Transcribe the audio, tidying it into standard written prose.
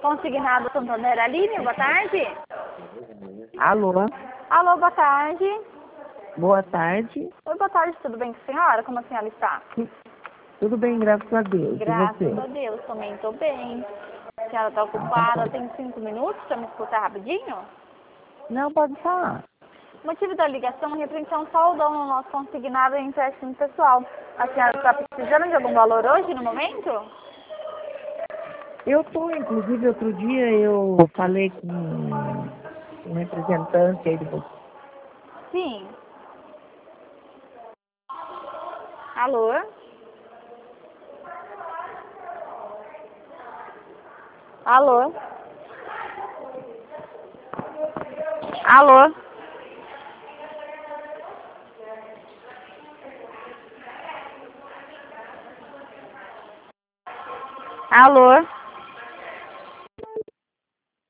Consignado Santander, Aline, boa tarde. Alô? Alô, boa tarde. Boa tarde. Oi, boa tarde, tudo bem com a senhora? Como a senhora está? Tudo bem, graças a Deus. Graças E você? a Deus, também estou bem. A senhora está ocupada, tem 5 minutos para me escutar rapidinho? Não, pode falar. O motivo da ligação é repreensão saudão no nosso consignado em empréstimo pessoal. A senhora está precisando de algum valor hoje, no momento? Eu tô, inclusive, outro dia eu falei com um representante aí de você. Sim. Alô? Alô? Alô? Alô?